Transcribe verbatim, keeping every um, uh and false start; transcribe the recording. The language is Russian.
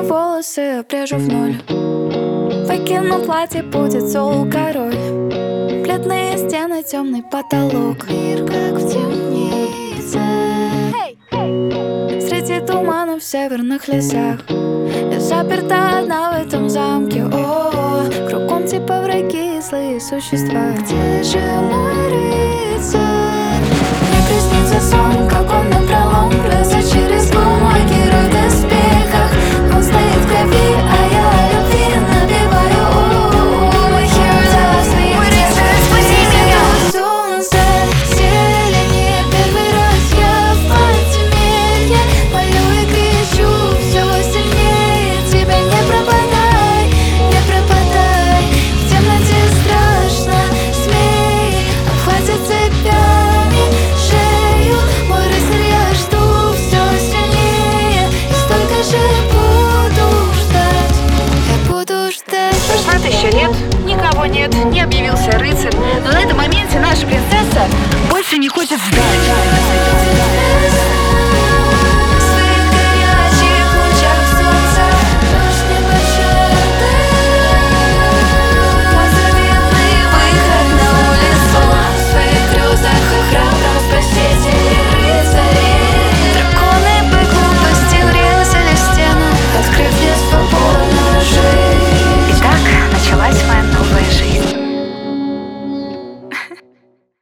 волосы обрежу в ноль. Выкину платье, будет зол король. Бледные стены, темный потолок. Мир как в темнице. Среди туманов в северных лесах. Я заперта одна в этом замке. О, кругом типа враги и злые существа. Где же мой рыцарь? Мне приснится сон, как он напролом плюется через лун. Мой герой в доспехах. Он стоит в крови, а я о любви напеваю. О, my hero tells me. Мой рыцарь, спаси меня. Солнце зеленее, первый раз я в подземелье. Молю и кричу все сильнее. Тебя не пропадай, не пропадай. В темноте страшно, смей. Обхватит цепями шею. Мой рыцарь, я жду все сильнее. И столько же буду ждать. Я буду ждать. Солдат еще нет, никого нет, не объявился рыцарь. Но на этом моменте наша принцесса больше не хочет ждать.